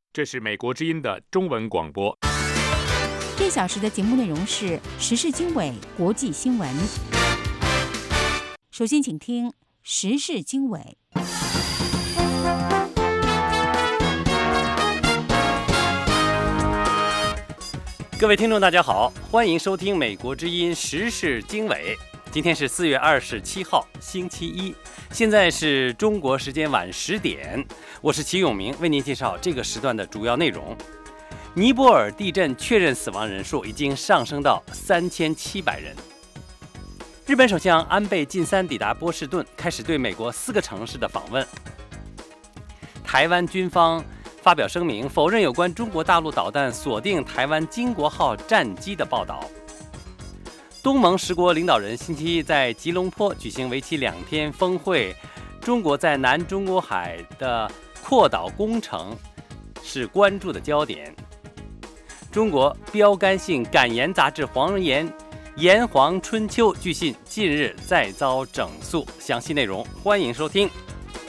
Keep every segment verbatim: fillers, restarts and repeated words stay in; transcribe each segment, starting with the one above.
这是美国之音的中文广播。 这小时的节目内容是时事经纬、国际新闻。首先，请听时事经纬。 各位听众，大家好，欢迎收听美国之音时事经纬。今天是四月二十七号，星期一，现在是中国时间晚十点。我是齐永明，为您介绍这个时段的主要内容。尼泊尔地震确认死亡人数已经上升到三千七百人。日本首相安倍晋三抵达波士顿，开始对美国四个城市的访问。台湾军方发表声明，否认有关中国大陆导弹锁定台湾经国号战机的报道。东盟十国领导人星期一在吉隆坡举行为期两天峰会，中国在南中国海的扩岛工程是关注的焦点。中国标杆性感言杂志《黄岩》《炎黄春秋》据信近日再遭整肃，详细内容欢迎收听。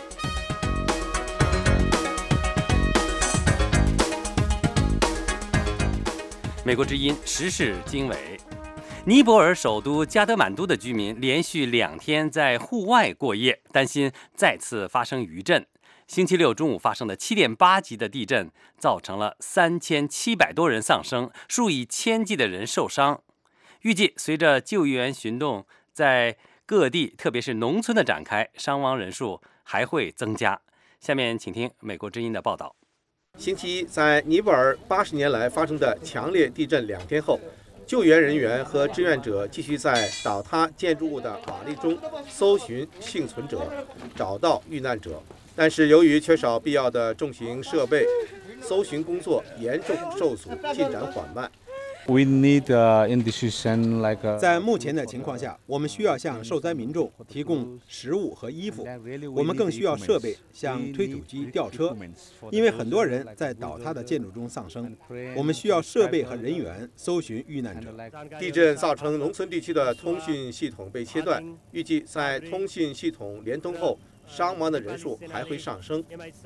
美国之音时事经纬。尼泊尔首都加德满都的居民连续两天在户外过夜，担心再次发生余震。星期六中午发生的七点八级的地震，造成了三千七百多人丧生，数以千计的人受伤。预计随着救援行动在各地，特别是农村的展开，伤亡人数还会增加。下面请听美国之音的报道。 星期一，在尼泊尔八十年来发生的强烈地震两天后，救援人员和志愿者继续在倒塌建筑物的瓦砾中搜寻幸存者，找到遇难者。但是由于缺少必要的重型设备，搜寻工作严重受阻，进展缓慢。 We need, uh, in decision, like a... 在目前的情况下，我们需要向受灾民众提供食物和衣服，我们更需要设备，像推土机、吊车，因为很多人在倒塌的建筑中丧生。我们需要设备和人员搜寻遇难者。 地震造成农村地区的通讯系统被切断，预计在通讯系统连通后，伤亡的人数还会上升。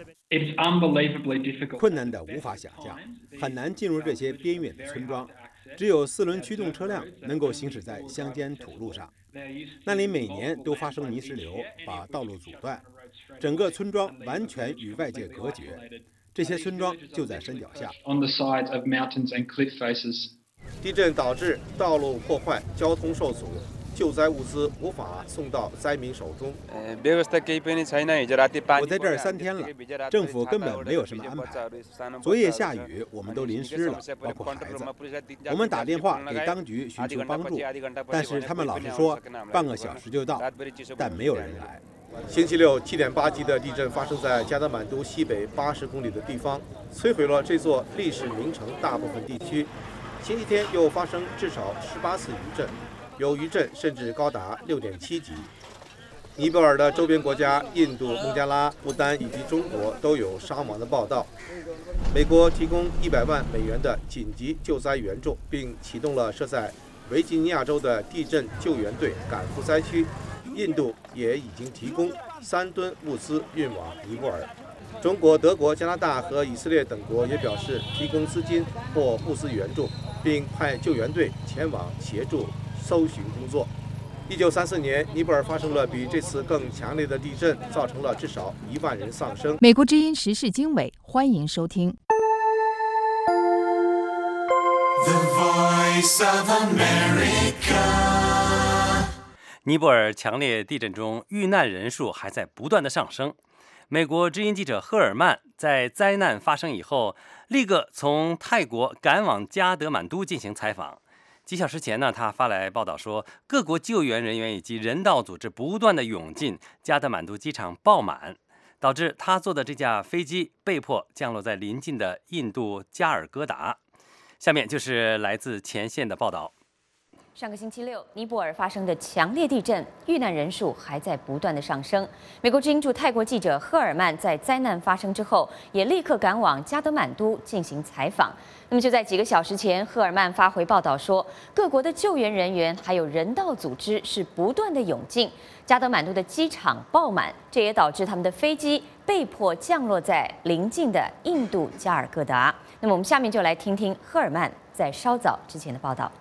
困难的无法想象，很难进入这些边远的村庄。只有四轮驱动车辆能够行驶在乡间土路上，那里每年都发生泥石流，把道路阻断，整个村庄完全与外界隔绝。这些村庄就在山脚下。 地震导致道路破坏，交通受阻，救灾物资无法送到灾民手中。 我在这儿三天了，政府根本没有什么安排。昨夜下雨，我们都淋湿了，包括孩子。我们打电话给当局寻求帮助，但是他们老是说半个小时就到，但没有人来。 星期六，七点八级的地震发生在加德满都西北八十公里的地方，摧毁了这座历史名城大部分地区。星期天又发生至少十八次余震。有余震甚至高达六点七级。尼泊尔的周边国家印度、孟加拉、不丹以及中国都有伤亡的报道。美国提供一百万美元的紧急救灾援助，并启动了设在维吉尼亚州的地震救援队赶赴灾区。印度也已经提供三吨物资运往尼泊尔。中国、德国、加拿大和以色列等国也表示提供资金或物资援助，并派救援队前往协助搜寻工作。一九三四年，尼泊尔发生了比这次更强烈的地震，造成了至少一万人丧生。 美国之音时事经纬，欢迎收听。 The Voice of America。 尼泊尔强烈地震中，遇难人数还在不断的上升。美国之音记者赫尔曼在灾难发生以后，立刻从泰国赶往加德满都进行采访。几小时前呢，他发来报道说，各国救援人员以及人道组织不断的涌进，加德满都机场爆满，导致他坐的这架飞机被迫降落在邻近的印度加尔各答。下面就是来自前线的报道。 上个星期六，尼泊尔发生的强烈地震，遇难人数还在不断的上升。美国之音驻泰国记者赫尔曼在灾难发生之后，也立刻赶往加德满都进行采访。那么就在几个小时前，赫尔曼发回报道说，各国的救援人员还有人道组织是不断的涌进，加德满都的机场爆满，这也导致他们的飞机被迫降落在邻近的印度加尔各答。那么我们下面就来听听赫尔曼在稍早之前的报道。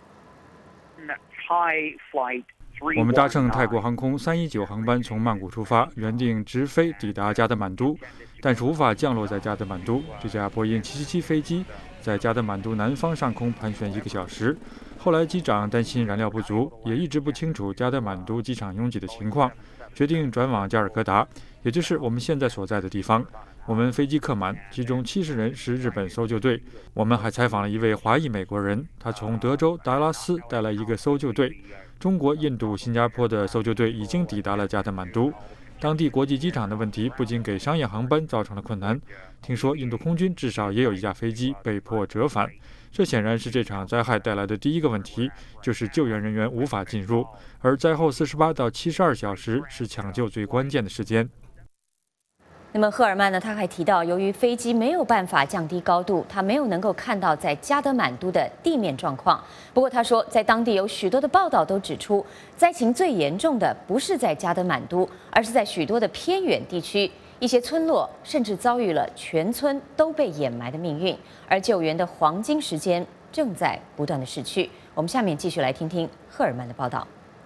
我们搭乘泰国航空三一九航班从曼谷出发，原定直飞抵达加德满都，但是无法降落在加德满都。这架波音七七七飞机在加德满都南方上空盘旋一个小时。后来机长担心燃料不足，也一直不清楚加德满都机场拥挤的情况，决定转往加尔各答，也就是我们现在所在的地方。我们飞机客满，其中七十人是日本搜救队。我们还采访了一位华裔美国人，他从德州达拉斯带来一个搜救队。中国、印度、新加坡的搜救队已经抵达了加德满都。当地国际机场的问题不仅给商业航班造成了困难，听说印度空军至少也有一架飞机被迫折返。这显然是这场灾害带来的第一个问题，就是救援人员无法进入，而灾后四十八到七十二小时是抢救最关键的时间。 那么赫尔曼呢？他还提到，由于飞机没有办法降低高度，他没有能够看到在加德满都的地面状况。不过他说，在当地有许多的报道都指出，灾情最严重的不是在加德满都，而是在许多的偏远地区，一些村落甚至遭遇了全村都被掩埋的命运，而救援的黄金时间正在不断的逝去。我们下面继续来听听赫尔曼的报道。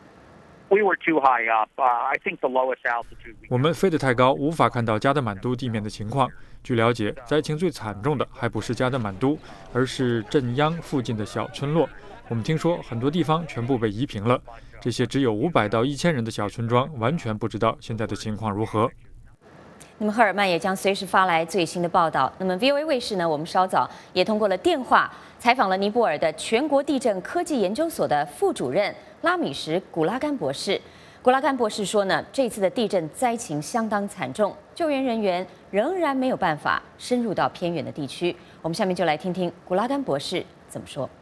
我们飞得太高，无法看到加德满都地面的情况。据了解，灾情最惨重的还不是加德满都，而是镇央附近的小村落。我们听说很多地方全部被夷平了，这些只有五百到一千人的小村庄，完全不知道现在的情况如何。 那么赫尔曼也将随时发来最新的报道。那么 V O A 卫视呢，我们稍早也通过了电话采访了尼泊尔的全国地震科技研究所的副主任拉米什·古拉甘博士。古拉甘博士说呢，这次的地震灾情相当惨重，救援人员仍然没有办法深入到偏远的地区。我们下面就来听听古拉甘博士怎么说。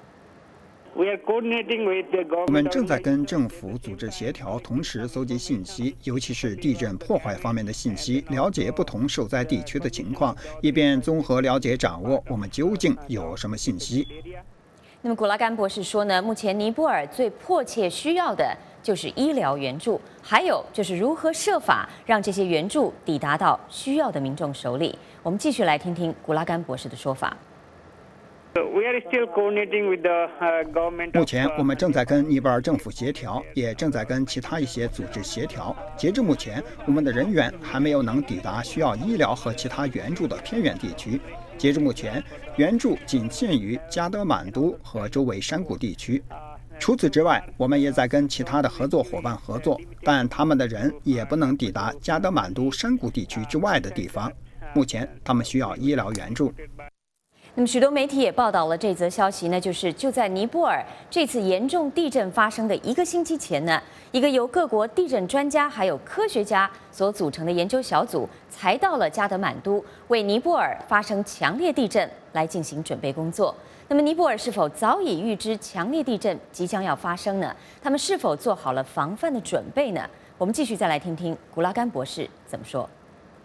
我们正在跟政府组织协调，同时搜集信息，尤其是地震破坏方面的信息，了解不同受灾地区的情况，以便综合了解掌握我们究竟有什么信息。 那么古拉甘博士说呢，目前尼泊尔最迫切需要的就是医疗援助，还有就是如何设法让这些援助抵达到需要的民众手里。我们继续来听听古拉甘博士的说法。 目前，我们正在跟尼泊尔政府协调，也正在跟其他一些组织协调。截至目前，我们的人员还没有能抵达需要医疗和其他援助的偏远地区。截至目前，援助仅限于加德满都和周围山谷地区。除此之外，我们也在跟其他的合作伙伴合作，但他们的人也不能抵达加德满都山谷地区之外的地方。目前，他们需要医疗援助。 那么，许多媒体也报道了这则消息呢，就是就在尼泊尔这次严重地震发生的一个星期前呢，一个由各国地震专家还有科学家所组成的研究小组才到了加德满都，为尼泊尔发生强烈地震来进行准备工作。那么，尼泊尔是否早已预知强烈地震即将要发生呢？他们是否做好了防范的准备呢？我们继续再来听听古拉甘博士怎么说。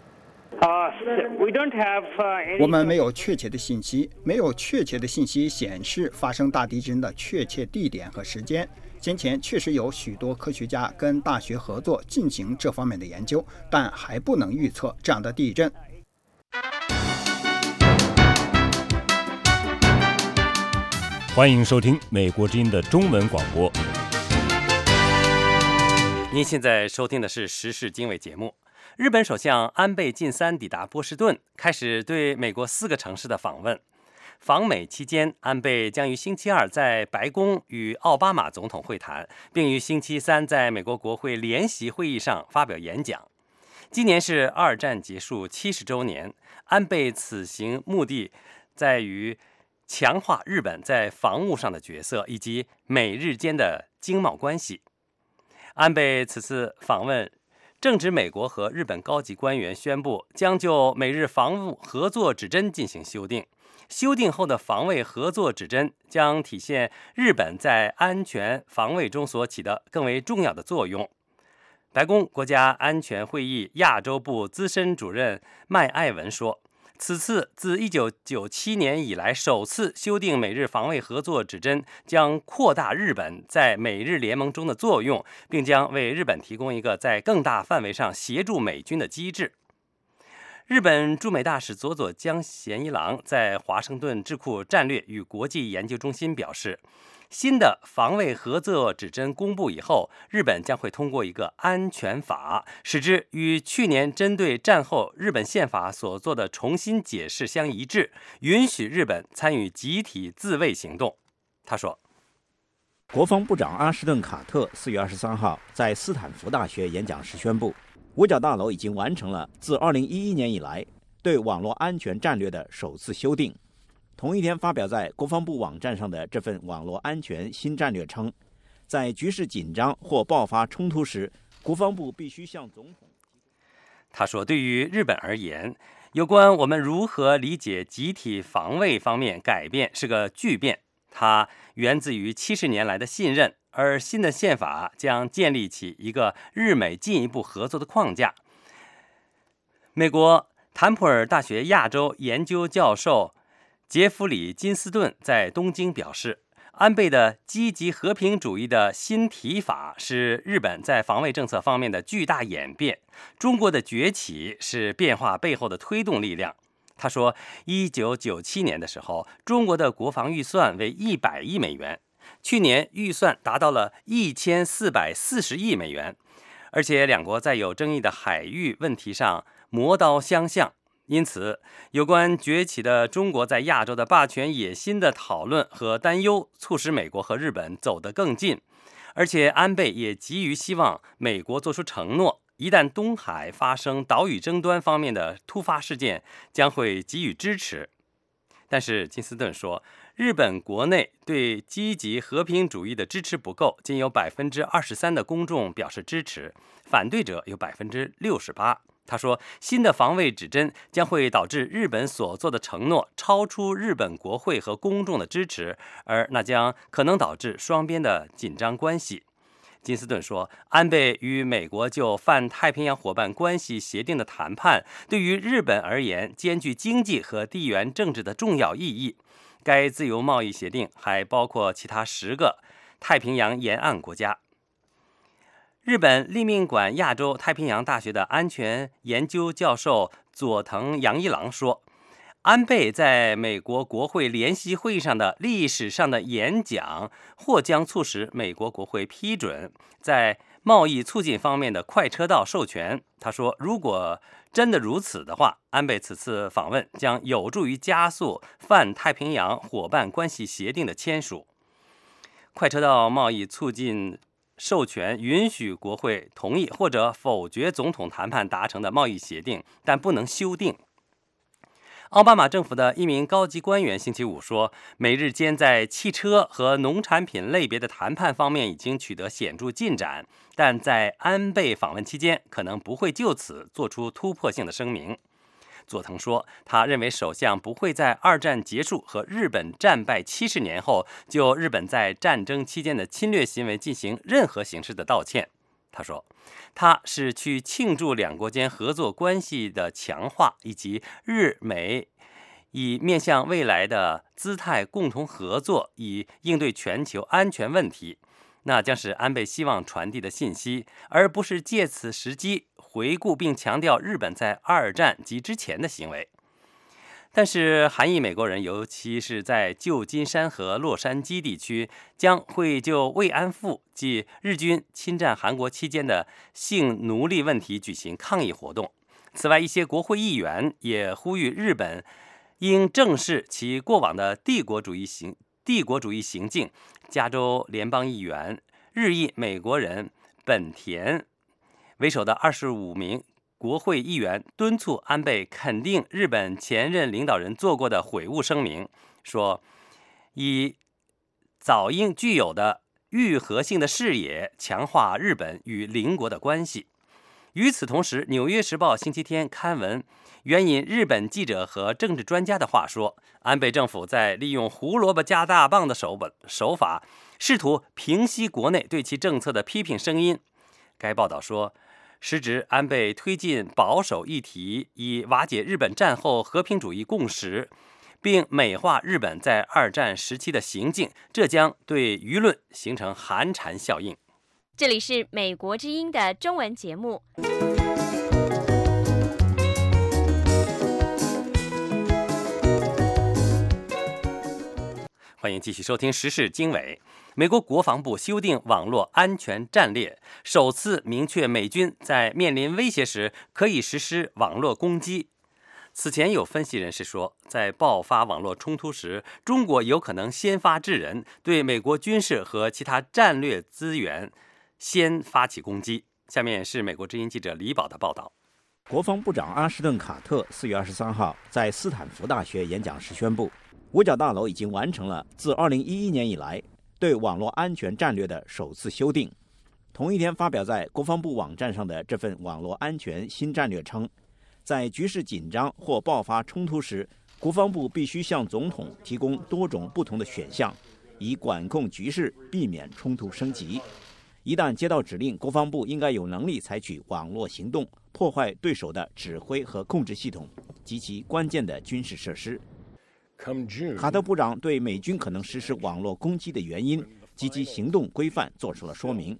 我们没有确切的信息，没有确切的信息显示发生大地震的确切地点和时间。先前确实有许多科学家跟大学合作进行这方面的研究，但还不能预测这样的地震。 欢迎收听美国之音的中文广播。 您现在收听的是时事经纬节目。日本首相安倍晋三抵达波士顿，开始对美国四个城市的访问。访美期间，安倍将于星期二在白宫与奥巴马总统会谈，并于星期三在美国国会联席会议上发表演讲。今年是二战结束七十周年，安倍此行目的在于强化日本在防务上的角色，以及美日间的经贸关系。安倍此次访问正值美国和日本高级官员宣布将就美日防务合作指针进行修订， 修订后的防卫合作指针将体现日本在安全防卫中所起的更为重要的作用。白宫国家安全会议亚洲部资深主任麦艾文说，此次自一九九七年以来首次修订美日防卫合作指针，将扩大日本在美日联盟中的作用，并将为日本提供一个在更大范围上协助美军的机制。日本驻美大使佐佐江贤一郎在华盛顿智库战略与国际研究中心表示，新的防卫合作指针公布以后，日本将会通过一个安全法，使之与去年针对战后日本宪法所做的重新解释相一致，允许日本参与集体自卫行动。他说， 国防部长阿什顿·卡特四月二十三号在斯坦福大学演讲时宣布，五角大楼已经完成了自二零一一年以来对网络安全战略的首次修订。同一天发表在国防部网站上的这份网络安全新战略称，在局势紧张或爆发冲突时，国防部必须向总统。 他说，对于日本而言，有关我们如何理解集体防卫方面改变是个巨变，它源自于七十年来的信任，而新的宪法将建立起一个日美进一步合作的框架。美国坦普尔大学亚洲研究教授杰弗里·金斯顿在东京表示，安倍的积极和平主义的新提法是日本在防卫政策方面的巨大演变，中国的崛起是变化背后的推动力量。他说，一九九七年的时候，中国的国防预算为一百亿美元，去年预算达到了一千四百四十亿美元，而且两国在有争议的海域问题上磨刀相向。因此，有关崛起的中国在亚洲的霸权野心的讨论和担忧，促使美国和日本走得更近。而且，安倍也急于希望美国做出承诺，一旦东海发生岛屿争端方面的突发事件，将会给予支持。但是，金斯顿说，日本国内对积极和平主义的支持不够，仅有百分之二十三的公众表示支持，反对者有百分之六十八。他说，新的防卫指针将会导致日本所做的承诺超出日本国会和公众的支持，而那将可能导致双边的紧张关系。金斯顿说，安倍与美国就泛太平洋伙伴关系协定的谈判，对于日本而言兼具经济和地缘政治的重要意义。该自由贸易协定还包括其他十个太平洋沿岸国家。日本立命馆亚洲太平洋大学的安全研究教授佐藤洋一郎说，安倍在美国国会联席会议上的历史上的演讲，或将促使美国国会批准在贸易促进方面的快车道授权。他说，如果真的如此的话，安倍此次访问将有助于加速泛太平洋伙伴关系协定的签署。快车道贸易促进授权允许国会同意或者否决总统谈判达成的贸易协定，但不能修订。奥巴马政府的一名高级官员星期五说，美日间在汽车和农产品类别的谈判方面已经取得显著进展，但在安倍访问期间可能不会就此做出突破性的声明。佐藤说，他认为首相不会在二战结束和日本战败七十年后就日本在战争期间的侵略行为进行任何形式的道歉。他说，他是去庆祝两国间合作关系的强化，以及日美以面向未来的姿态共同合作，以应对全球安全问题。那将是安倍希望传递的信息，而不是借此时机回顾并强调日本在二战及之前的行为。但是韩裔美国人，尤其是在旧金山和洛杉矶地区，将会就慰安妇即日军侵占韩国期间的性奴隶问题举行抗议活动。此外，一些国会议员也呼吁日本应正视其过往的帝国主义行帝国主义行径。加州联邦议员日裔美国人本田为首的二十五名国会议员敦促安倍肯定日本前任领导人做过的悔悟声明，说以早应具有的愈合性的视野强化日本与邻国的关系。 与此同时，《纽约时报》星期天刊文援引日本记者和政治专家的话说，安倍政府在利用胡萝卜加大棒的手本手法，试图平息国内对其政策的批评声音。该报道说，时值安倍推进保守议题，以瓦解日本战后和平主义共识，并美化日本在二战时期的行径，这将对舆论形成寒蝉效应。 这里是美国之音的中文节目。 欢迎继续收听时事经纬。美国国防部修订网络安全战略，首次明确美军在面临威胁时可以实施网络攻击。此前有分析人士说，在爆发网络冲突时，中国有可能先发制人，对美国军事和其他战略资源先发起攻击。下面是美国之音记者李宝的报道。 国防部长阿什顿·卡特四月二十三号在斯坦福大学演讲时宣布，五角大楼已经完成了自二零一一年以来对网络安全战略的首次修订。同一天发表在国防部网站上的这份网络安全新战略称，在局势紧张或爆发冲突时，国防部必须向总统提供多种不同的选项，以管控局势，避免冲突升级。一旦接到指令，国防部应该有能力采取网络行动，破坏对手的指挥和控制系统及其关键的军事设施。卡特部长对美军可能实施网络攻击的原因及其行动规范做出了说明。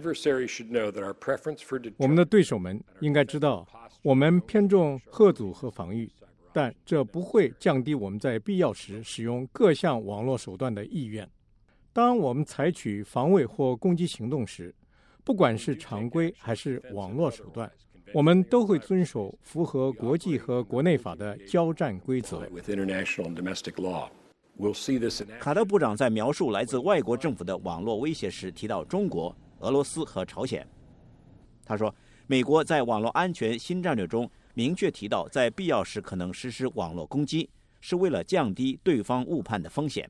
我们的对手们应该知道，我们偏重嚇阻和防御，但这不会降低我们在必要时使用各项网络手段的意愿。当我们采取防卫或攻击行动时，不管是常规还是网络手段，我们都会遵守符合国际和国内法的交战规则。 卡特部长在描述来自外国政府的网络威胁时提到中国、俄罗斯和朝鲜。他说，美国在网络安全新战略中明确提到，在必要时可能实施网络攻击，是为了降低对方误判的风险。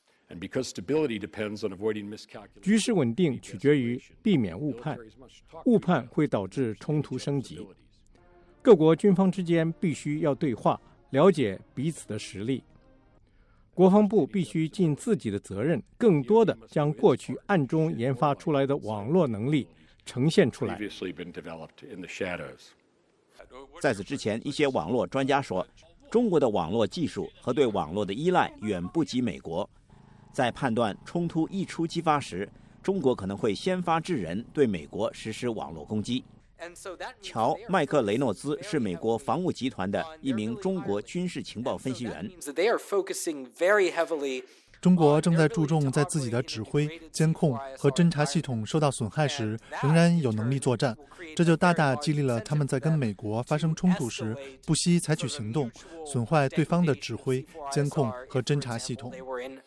局势稳定取决于避免误判，误判会导致冲突升级。各国军方之间必须要对话，了解彼此的实力。国防部必须尽自己的责任，更多的将过去暗中研发出来的网络能力呈现出来。 在此之前，一些网络专家说，中国的网络技术和对网络的依赖远不及美国。在判断冲突一触即发时，中国可能会先发制人，对美国实施网络攻击。乔·麦克雷诺兹是美国防务集团的一名中国军事情报分析员。 中国正在注重在自己的指挥、监控和侦察系统受到损害时，仍然有能力作战，这就大大激励了他们在跟美国发生冲突时，不惜采取行动，损坏对方的指挥、监控和侦察系统。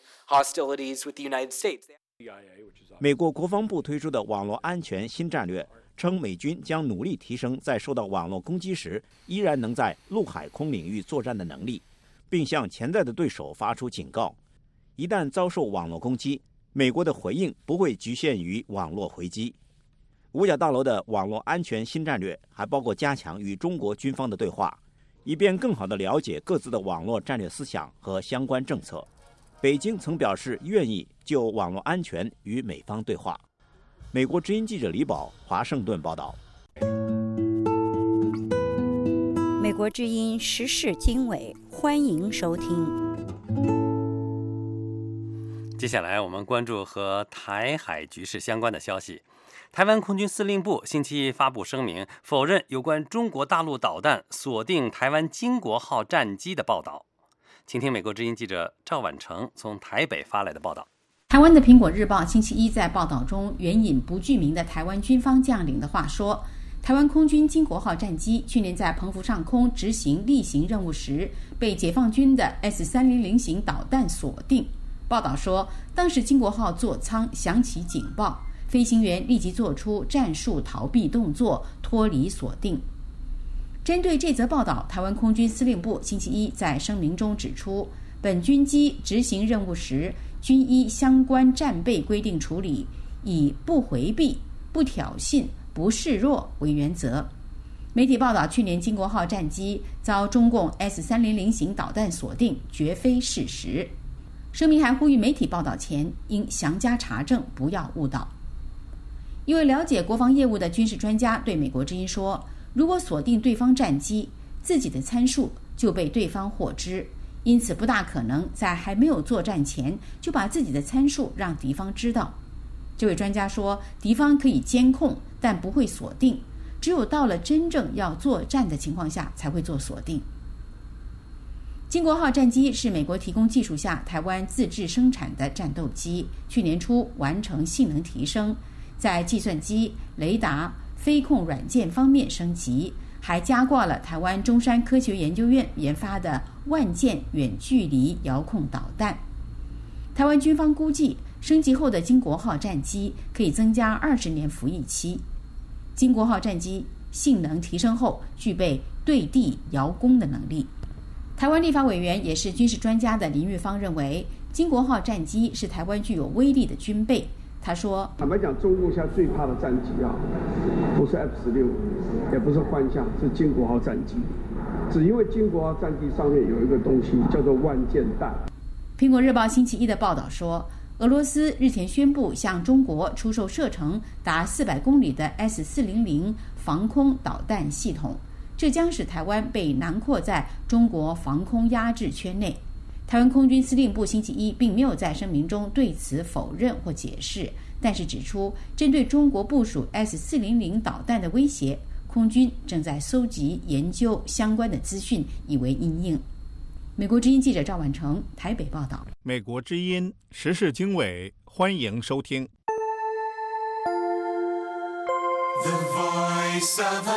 美国国防部推出的网络安全新战略称，美军将努力提升在受到网络攻击时依然能在陆海空领域作战的能力，并向潜在的对手发出警告。一旦遭受网络攻击，美国的回应不会局限于网络回击。五角大楼的网络安全新战略还包括加强与中国军方的对话，以便更好地了解各自的网络战略思想和相关政策。北京曾表示愿意就网络安全与美方对话。美国之音记者李宝，华盛顿报道。 美国之音时事经纬，欢迎收听。 接下来我们关注和台海局势相关的消息。台湾空军司令部星期一发布声明，否认有关中国大陆导弹锁定台湾经国号战机的报道。请听美国之音记者赵婉成从台北发来的报道。 台湾的《苹果日报》星期一在报道中援引不具名的台湾军方将领的话说，台湾空军经国号战机去年在澎湖上空执行例行任务时，被解放军的 S 三零零 型导弹锁定。报道说，当时经国号座舱响起警报，飞行员立即做出战术逃避动作，脱离锁定。针对这则报道，台湾空军司令部星期一在声明中指出，本军机执行任务时，均依相关战备规定处理，以不回避、不挑衅、不示弱为原则。 媒体报道，去年经国号战机遭中共 S 三零零型导弹锁定，绝非事实。声明还呼吁媒体报道前应详加查证，不要误导。一位了解国防业务的军事专家对美国之音说，如果锁定对方战机，自己的参数就被对方获知，因此不大可能在还没有作战前就把自己的参数让敌方知道。这位专家说，敌方可以监控，但不会锁定，只有到了真正要作战的情况下才会做锁定。经国号战机是美国提供技术下台湾自制生产的战斗机，去年初完成性能提升，在计算机、雷达、飞控软件方面升级，还加挂了台湾中山科学研究院研发的万箭远距离遥控导弹。台湾军方估计，升级后的经国号战机可以增加二十年服役期。经国号战机性能提升后，具备对地遥攻的能力。台湾立法委员也是军事专家的林玉芳认为，经国号战机是台湾具有威力的军备。他说：“ 坦白讲，中共现在最怕的战机啊，不是 F 十六，也不是幻象，是经国号战机。只因为经国号战机上面有一个东西叫做万箭弹。” 苹果日报星期一的报道说，俄罗斯日前宣布向中国出售射程达四百公里的 S 四零零防空导弹系统，这将使台湾被囊括在中国防空压制圈内。台湾空军司令部星期一并没有在声明中对此否认或解释，但是指出，针对中国部署 S 四零零导弹的威胁，空军正在搜集研究相关的资讯，以为因应。美国之音记者赵婉成台北报道。 美国之音时事经纬，欢迎收听。 The Voice of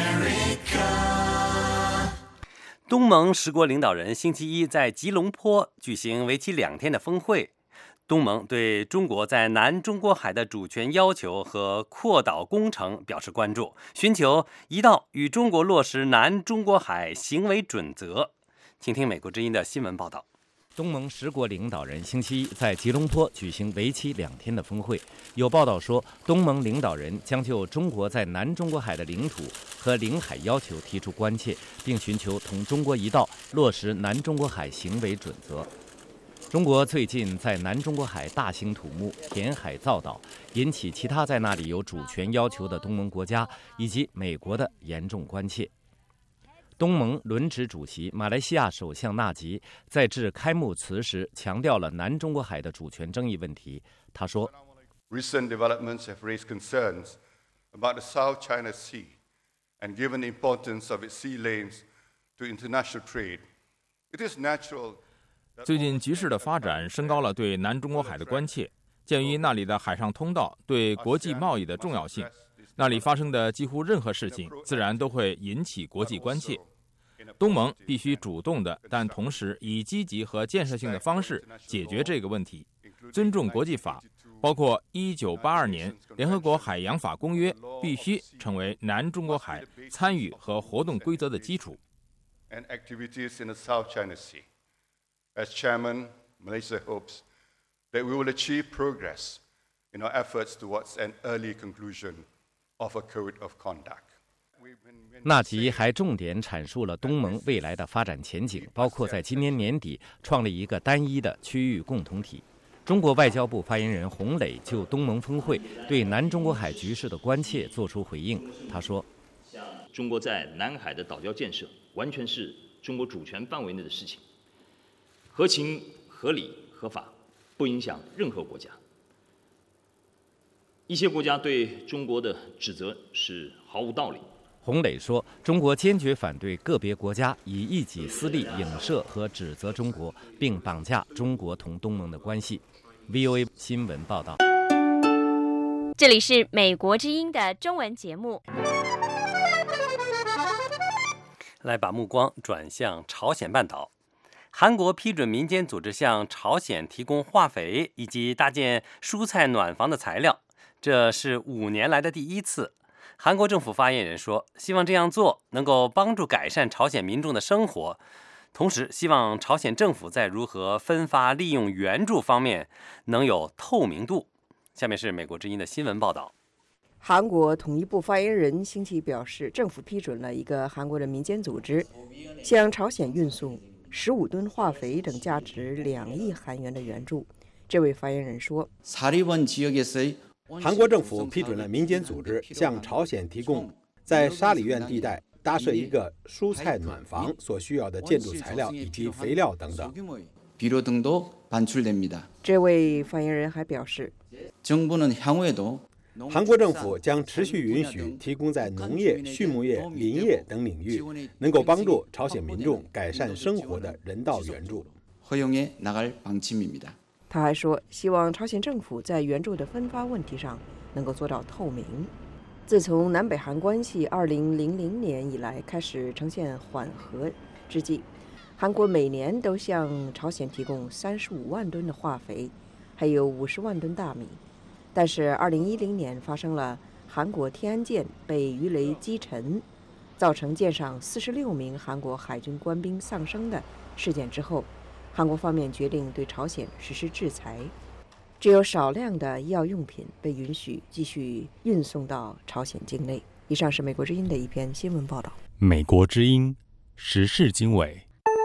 America。 东盟十国领导人星期一在吉隆坡举行为期两天的峰会。东盟对中国在南中国海的主权要求和扩岛工程表示关注，寻求一道与中国落实南中国海行为准则。请听美国之音的新闻报道。 东盟十国领导人星期一在吉隆坡举行为期两天的峰会。有报道说，东盟领导人将就中国在南中国海的领土和领海要求提出关切，并寻求同中国一道落实南中国海行为准则。中国最近在南中国海大兴土木、填海造岛，引起其他在那里有主权要求的东盟国家以及美国的严重关切。东盟轮值主席马来西亚首相纳吉在致开幕词时强调了南中国海的主权争议问题。他说 Recent developments have raised concerns about the South China Sea and given the importance of its sea lanes to international trade. It is natural. 最近局势的发展升高了对南中国海的关切，鉴于那里的海上通道对国际贸易的重要性，那里发生的几乎任何事情自然都会引起国际关切。东盟必须主动的，但同时以积极和建设性的方式解决这个问题，尊重国际法，包括一九八二年联合国海洋法公约必须成为南中国海参与和活动规则的基础。 And activities in the South China Sea. As Chairman, Malaysia hopes that we will achieve progress in our efforts towards an early conclusion of a code of conduct. 纳吉还重点阐述了东盟未来的发展前景，包括在今年年底创立一个单一的区域共同体。中国外交部发言人洪磊就东盟峰会对南中国海局势的关切作出回应。他说：“ 中国在南海的岛礁建设完全是中国主权范围内的事情，合情、合理、合法，不影响任何国家。一些国家对中国的指责是毫无道理。” 洪磊说，中国坚决反对个别国家以一己私利影射和指责中国，并绑架中国同东盟的关系。V O A 新闻报道。 这里是美国之音的中文节目。 来把目光转向朝鲜半岛。韩国批准民间组织向朝鲜提供化肥以及搭建蔬菜暖房的材料，这是五年来的第一次。韩国政府发言人说，希望这样做能够帮助改善朝鲜民众的生活，同时希望朝鲜政府在如何分发利用援助方面能有透明度。下面是美国之音的新闻报道。 韩国统一部发言人星期一表示，政府批准了一个韩国的民间组织向朝鲜运送十五吨化肥等价值两亿韩元的援助。这位发言人说， 韩国政府批准了民间组织向朝鲜提供在沙里院地带搭设一个蔬菜暖房所需要的建筑材料以及肥料等等。 这位发言人还表示， 韩国政府将持续允许提供在农业、畜牧业、林业等领域能够帮助朝鲜民众改善生活的人道援助。 他还说，希望朝鲜政府在援助的分发问题上能够做到透明。自从南北韩关系二零零零年以来开始呈现缓和之际，韩国每年都向朝鲜提供三十五万吨的化肥，还有五十万吨大米。但是二零一零年发生了韩国天安舰被鱼雷击沉，造成舰上四十六名韩国海军官兵丧生的事件之后，韩国方面决定对朝鲜实施制裁，只有少量的医药用品被允许继续运送到朝鲜境内。以上是美国之音的一篇新闻报道。 美国之音时事经纬。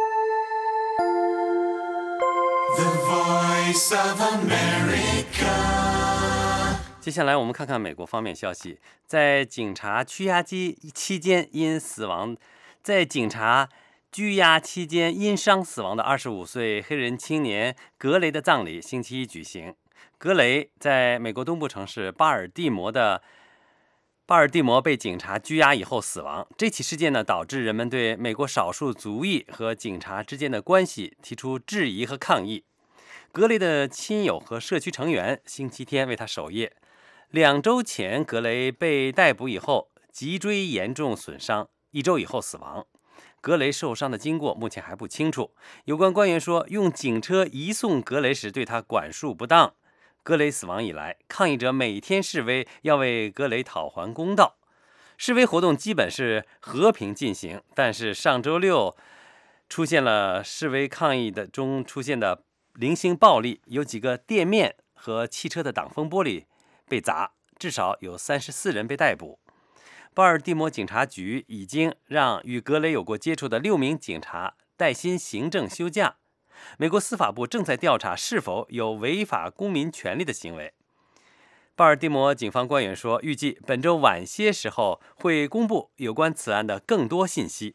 The Voice of America。 接下来我们看看美国方面消息，在警察拘押期期间因死亡，在警察拘押期间因伤死亡的二十五岁黑人青年格雷的葬礼星期一举行。格雷在美国东部城市巴尔的摩的巴尔的摩被警察拘押以后死亡。这起事件呢，导致人们对美国少数族裔和警察之间的关系提出质疑和抗议。格雷的亲友和社区成员星期天为他守夜。两周前，格雷被逮捕以后，脊椎严重损伤，一周以后死亡。格雷受伤的经过目前还不清楚。有关官员说，用警车移送格雷时对他管束不当。格雷死亡以来，抗议者每天示威，要为格雷讨还公道。示威活动基本是和平进行，但是上周六出现了示威抗议的中出现的零星暴力，有几个店面和汽车的挡风玻璃被砸，至少有三十四人被逮捕。巴尔的摩警察局已经让与格雷有过接触的六名警察带薪行政休假。美国司法部正在调查是否有违法公民权利的行为。巴尔的摩警方官员说，预计本周晚些时候会公布有关此案的更多信息。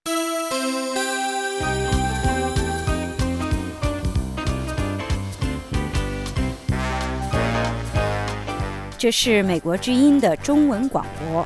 这是美国之音的中文广播。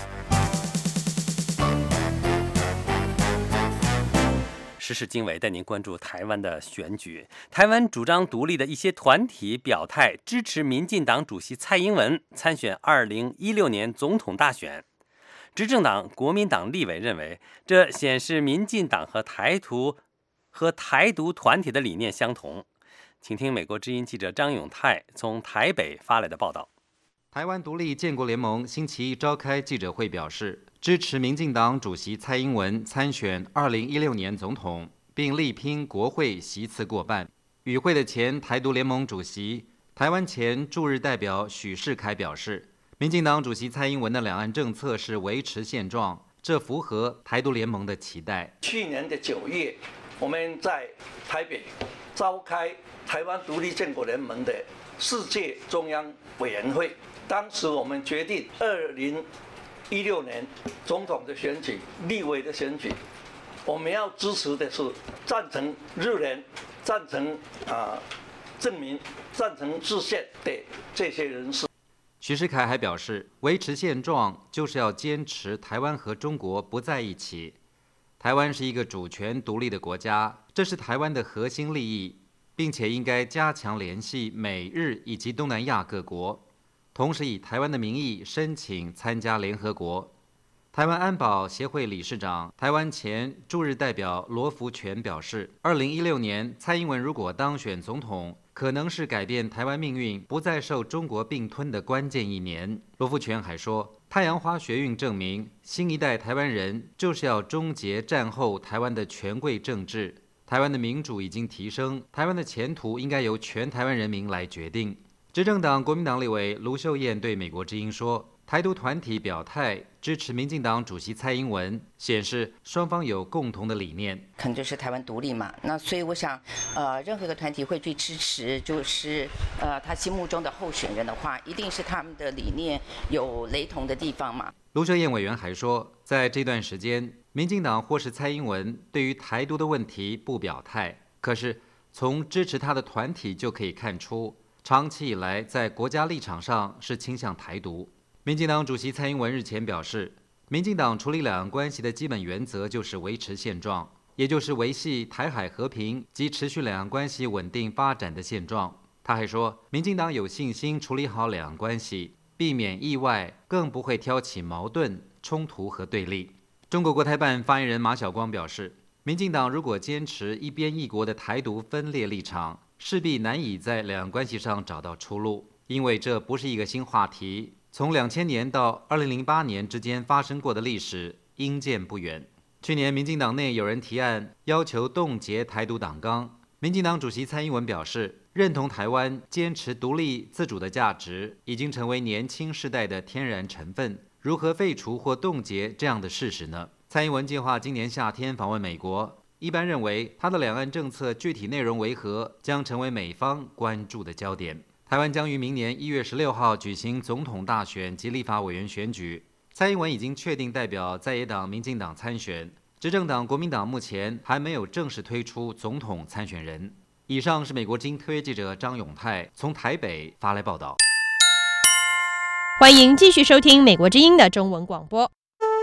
时事经纬带您关注台湾的选举。台湾主张独立的一些团体表态支持民进党主席蔡英文参选二零一六年总统大选。执政党国民党立委认为，这显示民进党和台独和台独团体的理念相同。请听美国之音记者张永泰从台北发来的报道。 台湾独立建国联盟星期一召开记者会，表示支持民进党主席蔡英文参选二零一六年总统，并力拼国会席次过半。与会的前台独联盟主席、台湾前驻日代表许世凯表示，民进党主席蔡英文的两岸政策是维持现状，这符合台独联盟的期待。 去年的九月，我们在台北召开台湾独立建国联盟的世界中央委员会。当时我们决定，二零一六年总统的选举、立委的选举，我们要支持的是赞成日联、赞成啊、呃、证明、赞成制宪的这些人士。 许世凯还表示，维持现状就是要坚持台湾和中国不在一起。台湾是一个主权独立的国家，这是台湾的核心利益，并且应该加强联系美日以及东南亚各国。同时以台湾的名义申请参加联合国。台湾安保协会理事长、台湾前驻日代表罗福全表示，二零一六年蔡英文如果当选总统，可能是改变台湾命运、不再受中国并吞的关键一年。罗福全还说，太阳花学运证明，新一代台湾人就是要终结战后台湾的权贵政治，台湾的民主已经提升，台湾的前途应该由全台湾人民来决定。执政党国民党立委卢秀燕对美国之音说， 台独团体表态支持民进党主席蔡英文，显示双方有共同的理念， 可能就是台湾独立嘛。那所以我想，呃，任何一个团体会去支持，就是呃他心目中的候选人的话，一定是他们的理念有雷同的地方嘛。 卢秀燕委员还说，在这段时间，民进党或是蔡英文对于台独的问题不表态，可是从支持他的团体就可以看出，长期以来在国家立场上是倾向台独。民进党主席蔡英文日前表示，民进党处理两岸关系的基本原则就是维持现状，也就是维系台海和平及持续两岸关系稳定发展的现状。他还说，民进党有信心处理好两岸关系，避免意外，更不会挑起矛盾、冲突和对立。中国国台办发言人马晓光表示，民进党如果坚持一边一国的台独分裂立场，势必难以在两岸关系上找到出路，因为这不是一个新话题，从两千年到二零零八年之间发生过的历史应见不远。去年民进党内有人提案要求冻结台独党纲，民进党主席蔡英文表示，认同台湾坚持独立自主的价值已经成为年轻世代的天然成分，如何废除或冻结这样的事实呢？蔡英文计划今年夏天访问美国，一般认为他的两岸政策具体内容为何，将成为美方关注的焦点。台湾将于明年一月十六号举行总统大选及立法委员选举，蔡英文已经确定代表在野党民进党参选，执政党国民党目前还没有正式推出总统参选人。以上是美国之音特约记者张永泰从台北发来报道。 欢迎继续收听美国之音的中文广播。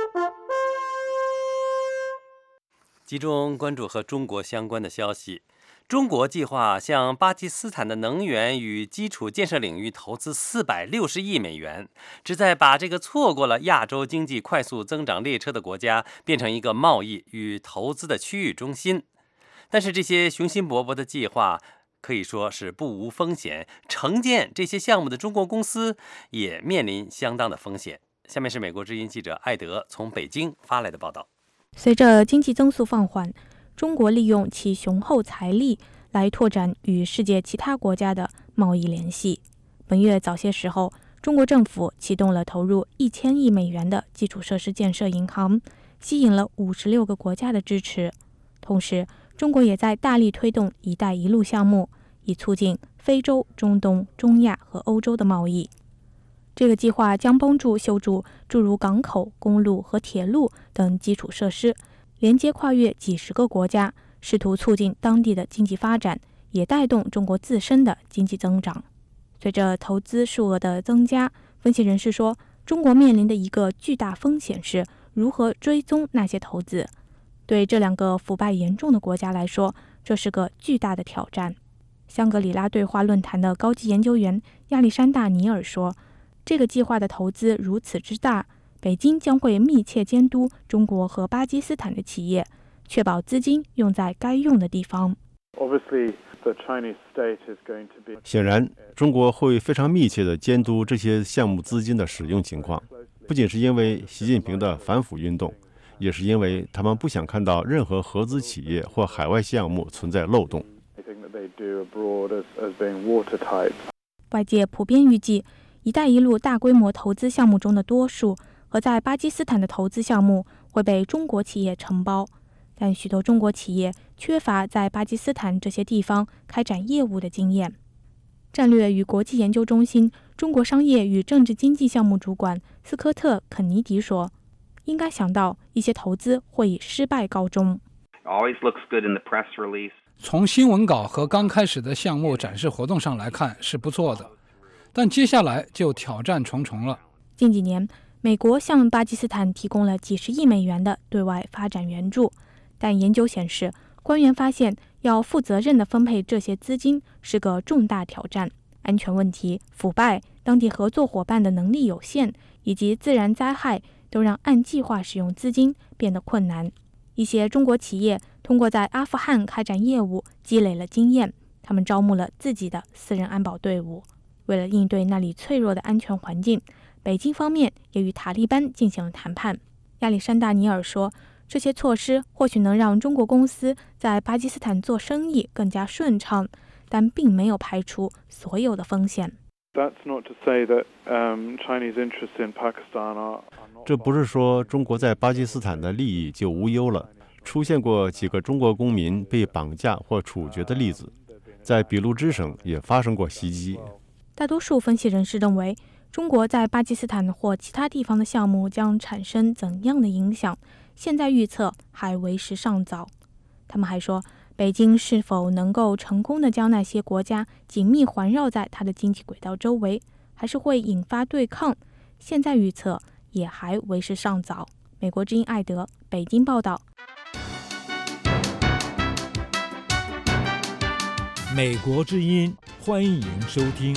集中关注和中国相关的消息。中国计划向巴基斯坦的能源与基础建设领域投资四百六十亿美元，旨在把这个错过了亚洲经济快速增长列车的国家变成一个贸易与投资的区域中心。但是这些雄心勃勃的计划可以说是不无风险，承建这些项目的中国公司也面临相当的风险。下面是美国之音记者艾德从北京发来的报道。 随着经济增速放缓，中国利用其雄厚财力来拓展与世界其他国家的贸易联系。本月早些时候，中国政府启动了投入一千亿美元的基础设施建设银行，吸引了五十六个国家的支持。同时，中国也在大力推动“一带一路”项目，以促进非洲、中东、中亚和欧洲的贸易。这个计划将帮助修筑诸如港口、公路和铁路等基础设施，连接跨越几十个国家，试图促进当地的经济发展，也带动中国自身的经济增长。随着投资数额的增加，分析人士说，中国面临的一个巨大风险是如何追踪那些投资。对这两个腐败严重的国家来说，这是个巨大的挑战。香格里拉对话论坛的高级研究员亚历山大·尼尔说，这个计划的投资如此之大，北京将会密切监督中国和巴基斯坦的企业，确保资金用在该用的地方。 显然，中国会非常密切地监督这些项目资金的使用情况，不仅是因为习近平的反腐运动，也是因为他们不想看到任何合资企业或海外项目存在漏洞。 外界普遍预计，一带一路大规模投资项目中的多数和在巴基斯坦的投资项目会被中国企业承包，但许多中国企业缺乏在巴基斯坦这些地方开展业务的经验。战略与国际研究中心中国商业与政治经济项目主管斯科特·肯尼迪说，应该想到一些投资会以失败告终。 从新闻稿和刚开始的项目展示活动上来看是不错的，但接下来就挑战重重了。 近几年，美国向巴基斯坦提供了几十亿美元的对外发展援助，但研究显示，官员发现要负责任地分配这些资金是个重大挑战。安全问题、腐败、当地合作伙伴的能力有限，以及自然灾害都让按计划使用资金变得困难。一些中国企业通过在阿富汗开展业务积累了经验，他们招募了自己的私人安保队伍。为了应对那里脆弱的安全环境，北京方面也与塔利班进行了谈判。亚历山大·尼尔说，这些措施或许能让中国公司在巴基斯坦做生意更加顺畅，但并没有排除所有的风险。 这不是说中国在巴基斯坦的利益就无忧了。出现过几个中国公民被绑架或处决的例子，在俾路支省也发生过袭击。 大多数分析人士认为，中国在巴基斯坦或其他地方的项目将产生怎样的影响，现在预测还为时尚早。他们还说，北京是否能够成功地将那些国家紧密环绕在它的经济轨道周围，还是会引发对抗，现在预测也还为时尚早。美国之音艾德北京报道。 美国之音，欢迎收听。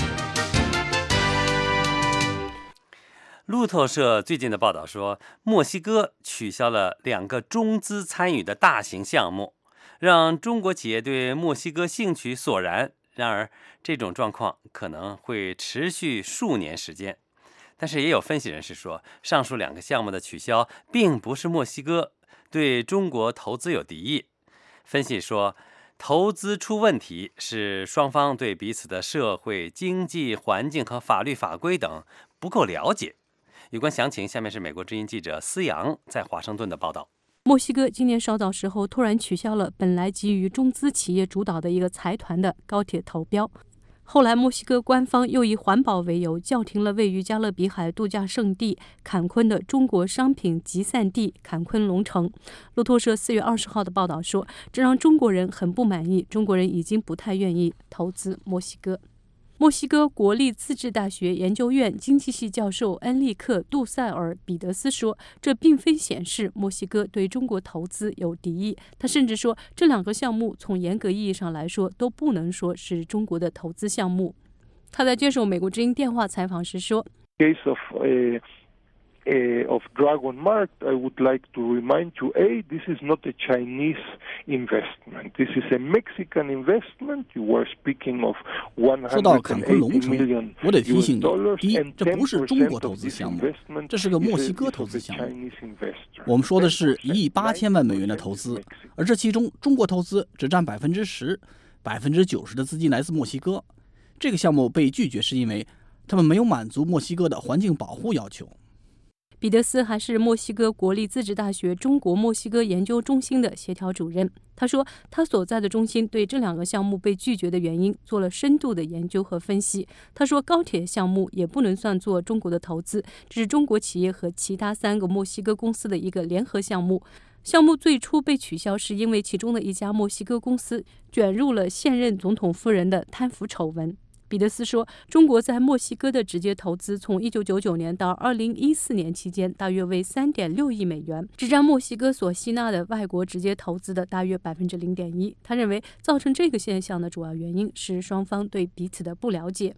路透社最近的报道说，墨西哥取消了两个中资参与的大型项目，让中国企业对墨西哥兴趣索然。然而，这种状况可能会持续数年时间。但是也有分析人士说，上述两个项目的取消并不是墨西哥对中国投资有敌意。分析说，投资出问题是双方对彼此的社会、经济环境和法律法规等不够了解。有关详情，下面是美国之音记者思阳在华盛顿的报道。 墨西哥今年稍早时候突然取消了本来基于中资企业主导的一个财团的高铁投标，后来墨西哥官方又以环保为由叫停了位于加勒比海度假胜地坎昆的中国商品集散地坎昆龙城。路透社四月二十号的报道说，这让中国人很不满意，中国人已经不太愿意投资墨西哥。墨西哥国立自治大学研究院经济系教授恩利克·杜塞尔·彼得斯说，这并非显示墨西哥对中国投资有敌意。他甚至说，这两个项目从严格意义上来说都不能说是中国的投资项目。他在接受美国之音电话采访时说， Case of, uh, uh, of Dragon Mark, I would like to remind you, A, this is not a Chinese investment. This is a Mexican investment. You were speaking of one hundred eighty million 说到坎昆龙城，我得提醒你，第一，这不是中国投资项目，这是个墨西哥投资项目。我们说的是一亿八千万美元的投资，而这其中中国投资只占百分之十，百分之九十的资金来自墨西哥。这个项目被拒绝是因为他们没有满足墨西哥的环境保护要求。 彼得斯还是墨西哥国立自治大学中国墨西哥研究中心的协调主任。他说，他所在的中心对这两个项目被拒绝的原因做了深度的研究和分析。他说，高铁项目也不能算作中国的投资，这是中国企业和其他三个墨西哥公司的一个联合项目。项目最初被取消是因为其中的一家墨西哥公司卷入了现任总统夫人的贪腐丑闻。彼得斯说，中国在墨西哥的直接投资从一九九九年到二零一四年期间大约为 三点六亿美元，只占墨西哥所吸纳的外国直接投资的大约 百分之零点一。 他认为造成这个现象的主要原因是双方对彼此的不了解。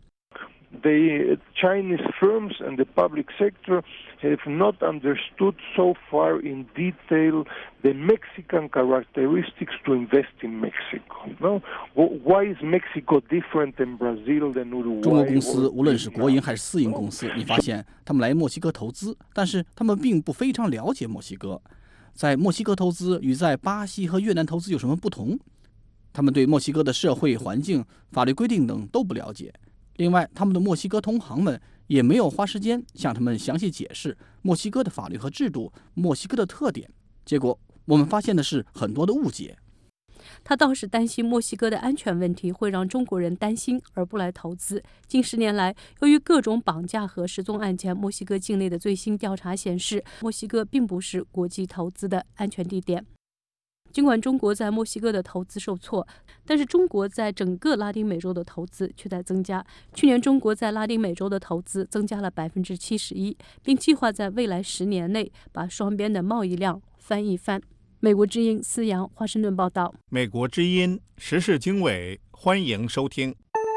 The Chinese firms and the public sector have not understood so far in detail the Mexican characteristics to invest in Mexico. No? Why is Mexico different than Brazil than Uruguay? 中国公司无论是国营还是私营公司，你发现他们来墨西哥投资，但是他们并不非常了解墨西哥。在墨西哥投资与在巴西和越南投资有什么不同？他们对墨西哥的社会环境、法律规定等都不了解。另外，他们的墨西哥同行们也没有花时间向他们详细解释墨西哥的法律和制度、墨西哥的特点。结果，我们发现的是很多的误解。 他倒是担心墨西哥的安全问题会让中国人担心而不来投资。近十年来，由于各种绑架和失踪案件，墨西哥境内的最新调查显示，墨西哥并不是国际投资的安全地点。尽管中国在墨西哥的投资受挫，但是中国在整个拉丁美洲的投资却在增加。去年中国在拉丁美洲的投资增加了 百分之七十一， 并计划在未来十年内把双边的贸易量翻一番。美国之音思阳华盛顿报道。 美国之音时事经纬，欢迎收听。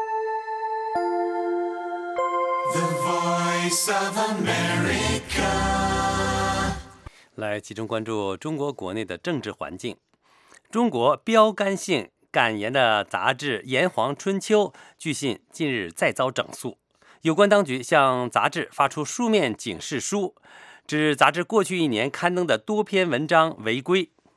The Voice of America 来集中关注中国国内的政治环境。中国标杆性敢言的杂志《炎黄春秋》据信近日再遭整肃，有关当局向杂志发出书面警示书，指杂志过去一年刊登的多篇文章违规。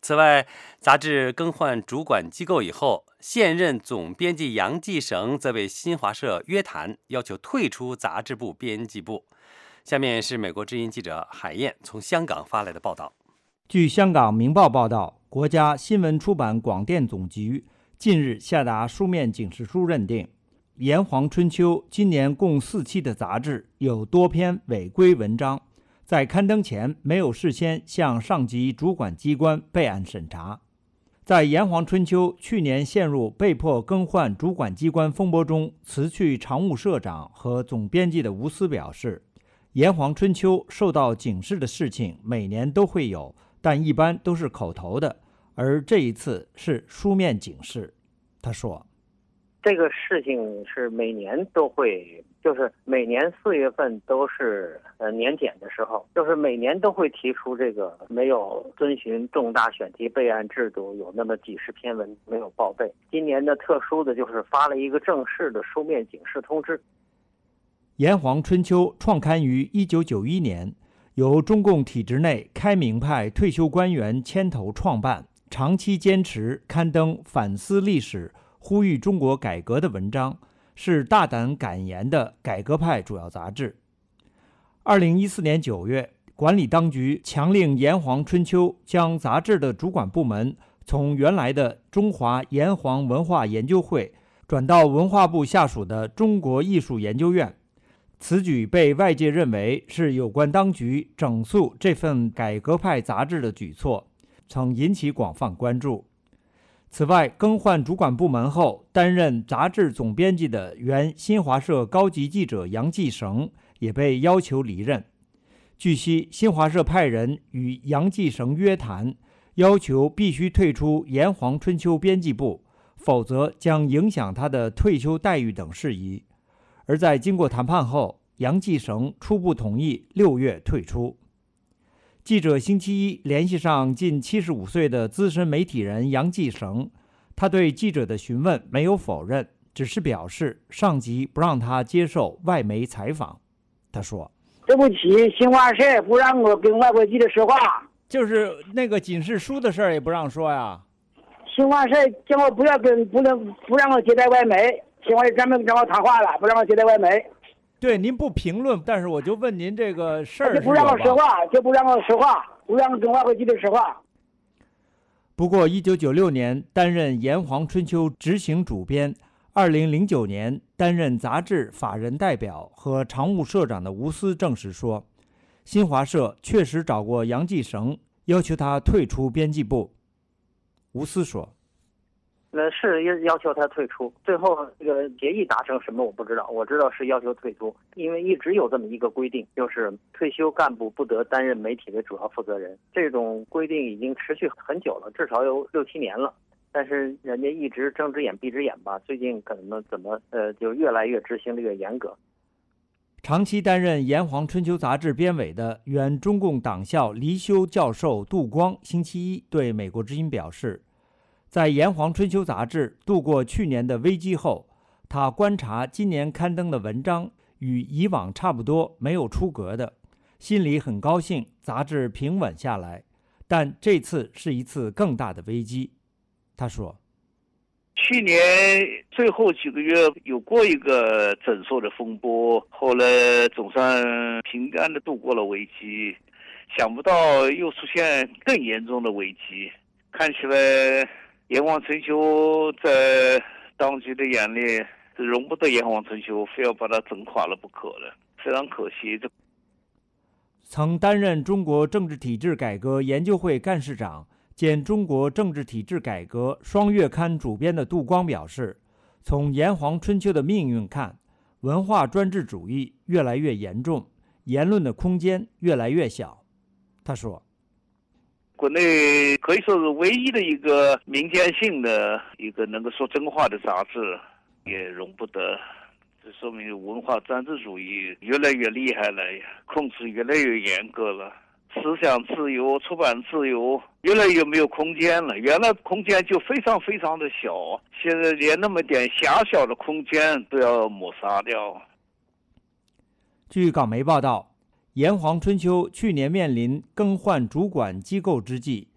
此外，杂志更换主管机构以后，现任总编辑杨继绳则被新华社约谈，要求退出杂志部编辑部。下面是美国之音记者海燕从香港发来的报道。 据香港明报报道，国家新闻出版广电总局近日下达书面警示书，认定炎黄春秋今年共四期的杂志有多篇违规文章，在刊登前没有事先向上级主管机关备案审查。在炎黄春秋去年陷入被迫更换主管机关风波中，辞去常务社长和总编辑的吴思表示，炎黄春秋受到警示的事情每年都会有，但一般都是口头的，而这一次是书面警示。他说， 这个事情是每年都会，就是每年四月份都是呃年检的时候，就是每年都会提出这个没有遵循重大选题备案制度，有那么几十篇文没有报备。今年的特殊的就是发了一个正式的书面警示通知。 炎黄春秋创刊于一九九一年，由中共体制内开明派退休官员牵头创办，长期坚持刊登反思历史、呼吁中国改革的文章，是大胆敢言的改革派主要杂志。二零一四年九月，管理当局强令炎黄春秋将杂志的主管部门从原来的中华炎黄文化研究会转到文化部下属的中国艺术研究院。此举被外界认为是有关当局整肃这份改革派杂志的举措，曾引起广泛关注。此外，更换主管部门后，担任杂志总编辑的原新华社高级记者杨继绳也被要求离任。据悉，新华社派人与杨继绳约谈，要求必须退出炎黄春秋编辑部，否则将影响他的退休待遇等事宜。而在经过谈判后，杨继绳初步同意六月退出。记者星期一联系上近七十五岁的资深媒体人杨继绳，他对记者的询问没有否认，只是表示上级不让他接受外媒采访。他说：“ 对不起，新华社不让我跟外国记者说话， 就是那个警示书的事儿也不让说呀。 新华社叫我不要跟，不能不让我接待外媒。”新华社专门找我谈话了，不让我接待外媒。 对，您不评论，但是我就问您这个事儿， 就不让我说话，就不让我说话，不让跟外国记者说话。 不过，一九九六年担任炎黄春秋执行主编，二零零九年担任杂志法人代表和常务社长的吴思证实说，新华社确实找过杨继绳，要求他退出编辑部。吴思说。 那是要求他退出，最后这个协议达成什么我不知道，我知道是要求退出，因为一直有这么一个规定，就是退休干部不得担任媒体的主要负责人。这种规定已经持续很久了，至少有六七年了，但是人家一直睁只眼闭只眼吧，最近可能怎么呃就越来越执行的越严格。 长期担任炎黄春秋杂志编委的原中共党校离休教授杜光星期一对美国之音表示，在炎黄春秋杂志度过去年的危机后，他观察今年刊登的文章与以往差不多，没有出格的，心里很高兴杂志平稳下来，但这次是一次更大的危机。他说， 去年最后几个月有过一个整肃的风波，后来总算平安地度过了危机，想不到又出现更严重的危机。看起来炎黄春秋在当局的眼里容不得炎黄春秋，非要把它整垮了不可了，非常可惜。 曾担任中国政治体制改革研究会干事长兼中国政治体制改革双月刊主编的杜光表示，从炎黄春秋的命运看，文化专制主义越来越严重，言论的空间越来越小。他说， 国内可以说是唯一的一个民间性的一个能够说真话的杂志也容不得，这说明文化专制主义越来越厉害了，控制越来越严格了，思想自由、出版自由越来越没有空间了。原来空间就非常非常的小，现在连那么点狭小的空间都要抹杀掉。 据港媒报道，炎黄春秋去年面临更换主管机构之际，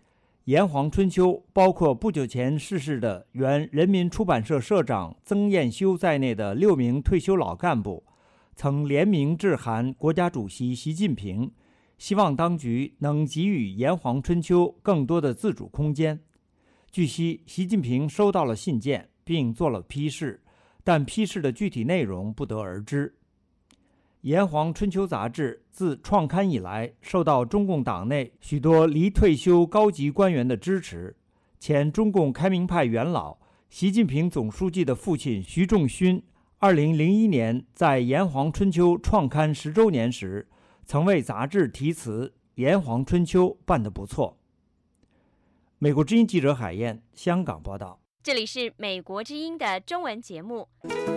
炎黄春秋包括不久前逝世的原人民出版社社长曾彦修在内的六名退休老干部，曾联名致函国家主席习近平，希望当局能给予炎黄春秋更多的自主空间。据悉，习近平收到了信件，并做了批示，但批示的具体内容不得而知。炎黄春秋杂志自创刊以来，受到中共党内许多离退休高级官员的支持。前中共开明派元老、习近平总书记的父亲徐仲勋，二零零一年在炎黄春秋创刊十周年时，曾为杂志题词：“炎黄春秋办得不错。”美国之音记者海燕，香港报道。 这里是美国之音的中文节目。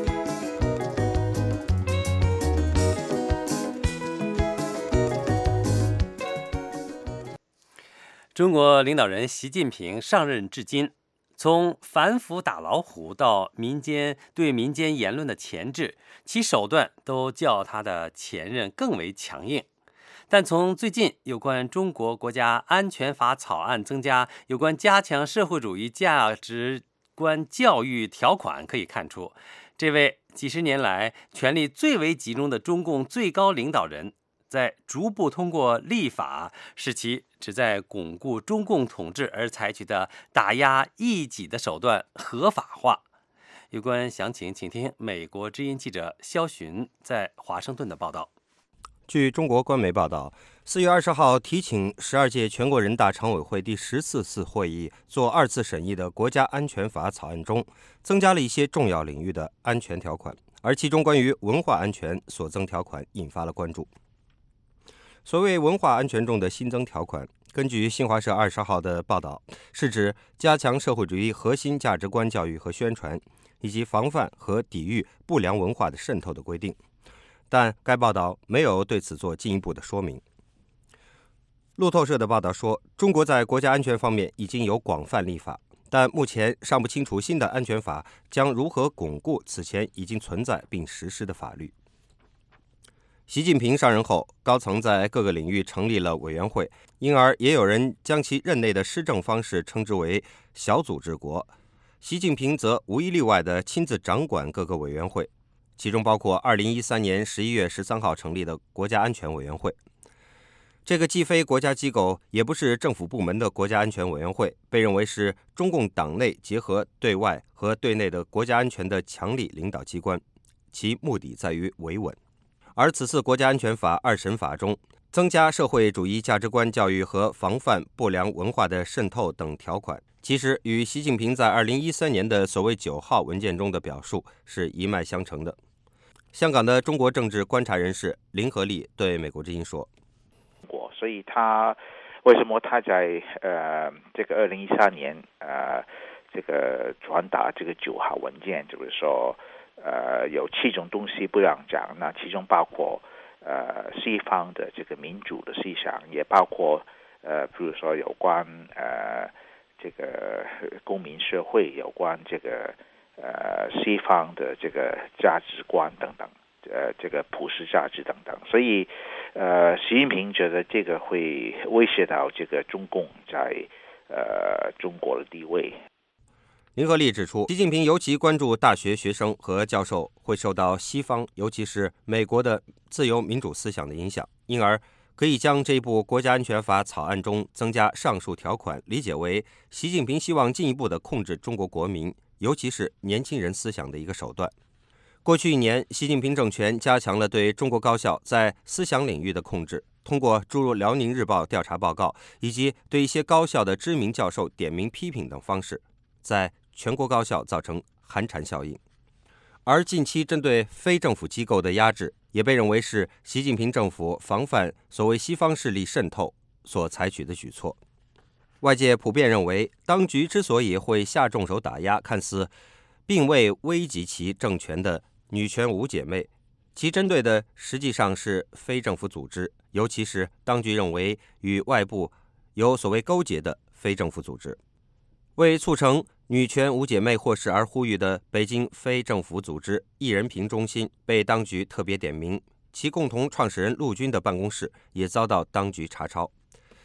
中国领导人习近平上任至今，从反腐打老虎到民间对民间言论的钳制，其手段都较他的前任更为强硬。但从最近有关中国国家安全法草案增加有关加强社会主义价值观教育条款可以看出，这位几十年来权力最为集中的中共最高领导人，在逐步通过立法使其旨在巩固中共统治而采取的打压异己的手段合法化。有关详情，请听美国之音记者肖寻在华盛顿的报道。 据中国官媒报道，四月二十号提请十二届全国人大常委会第十四次会议做二次审议的国家安全法草案中，增加了一些重要领域的安全条款，而其中关于文化安全所增条款引发了关注。所谓文化安全中的新增条款，根据新华社二十号的报道，是指加强社会主义核心价值观教育和宣传，以及防范和抵御不良文化的渗透的规定。但该报道没有对此做进一步的说明。路透社的报道说，中国在国家安全方面已经有广泛立法，但目前尚不清楚新的安全法将如何巩固此前已经存在并实施的法律。习近平上任后，高层在各个领域成立了委员会，因而也有人将其任内的施政方式称之为小组治国。习近平则无一例外地亲自掌管各个委员会，其中包括二零一三年十一月十三号成立的国家安全委员会。这个既非国家机构，也不是政府部门的国家安全委员会，被认为是中共党内结合对外和对内的国家安全的强力领导机关，其目的在于维稳。而此次国家安全法二审法中，增加社会主义价值观教育和防范不良文化的渗透等条款，其实与习近平在二零一三年的所谓九号文件中的表述是一脉相承的。香港的中国政治观察人士林和利对美国之音说：“ 所以他为什么他在呃这个二零一三年呃这个传达这个九号文件，就是说呃有七种东西不让讲，那其中包括呃西方的这个民主的思想，也包括呃比如说有关呃这个公民社会，有关这个。”呃，西方的这个价值观等等，呃，这个普世价值等等，所以，呃，习近平觉得这个会威胁到这个中共在呃中国的地位。 林和利指出，习近平尤其关注大学学生和教授会受到西方，尤其是美国的自由民主思想的影响，因而可以将这部国家安全法草案中增加上述条款理解为习近平希望进一步的控制中国国民，尤其是年轻人思想的一个手段。过去一年，习近平政权加强了对中国高校在思想领域的控制，通过诸如辽宁日报调查报告以及对一些高校的知名教授点名批评等方式，在全国高校造成寒蝉效应。而近期针对非政府机构的压制，也被认为是习近平政府防范所谓西方势力渗透所采取的举措。外界普遍认为，当局之所以会下重手打压看似并未危及其政权的女权五姐妹，其针对的实际上是非政府组织，尤其是当局认为与外部有所谓勾结的非政府组织。为促成女权五姐妹获释而呼吁的北京非政府组织艺人平中心被当局特别点名，其共同创始人陆军的办公室也遭到当局查抄。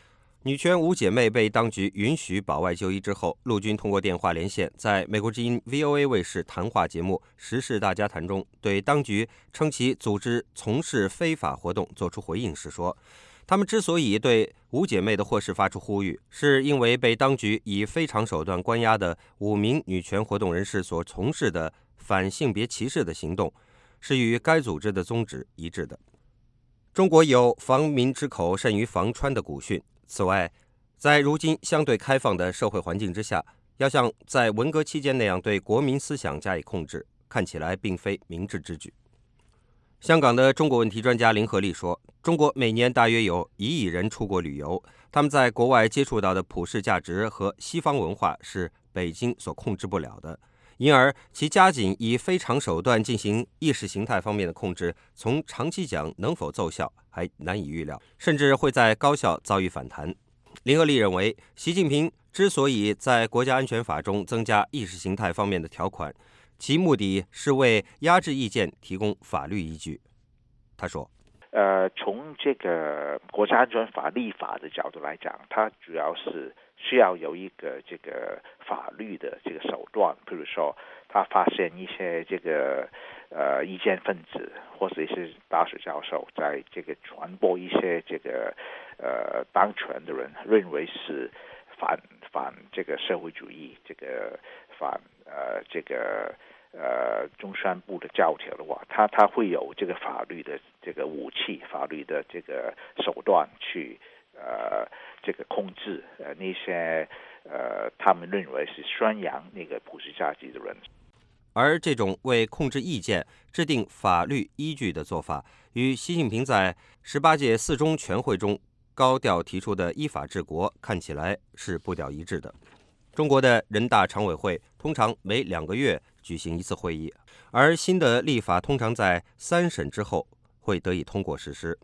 女权五姐妹被当局允许保外就医之后，陆军通过电话连线，在美国之音 V O A 卫视谈话节目《时事大家谈》中，对当局称其组织从事非法活动作出回应时说，他们之所以对五姐妹的获释发出呼吁，是因为被当局以非常手段关押的五名女权活动人士所从事的反性别歧视的行动，是与该组织的宗旨一致的。中国有防民之口甚于防川的古训。此外，在如今相对开放的社会环境之下，要像在文革期间那样对国民思想加以控制，看起来并非明智之举。香港的中国问题专家林和利说，中国每年大约有一亿人出国旅游，他们在国外接触到的普世价值和西方文化是北京所控制不了的，因而其加紧以非常手段进行意识形态方面的控制，从长期讲能否奏效还难以预料，甚至会在高校遭遇反弹。林和利认为，习近平之所以在国家安全法中增加意识形态方面的条款，其目的是为压制意见提供法律依据。他说， 呃，从这个国家安全法立法的角度来讲，它主要是需要有一个这个法律的这个手段，比如说他发现一些这个呃意见分子或者一些大学教授在这个传播一些这个呃当权的人认为是反反这个社会主义，这个反呃这个呃中宣部的教条的话，他他会有这个法律的这个武器，法律的这个手段去呃这个控制呃那些呃他们认为是宣扬那个普世价值的人。 而这种为控制意见制定法律依据的做法，与习近平在十八届四中全会中高调提出的依法治国看起来是步调一致的。中国的人大常委会通常每两个月举行一次会议，而新的立法通常在三审之后会得以通过实施。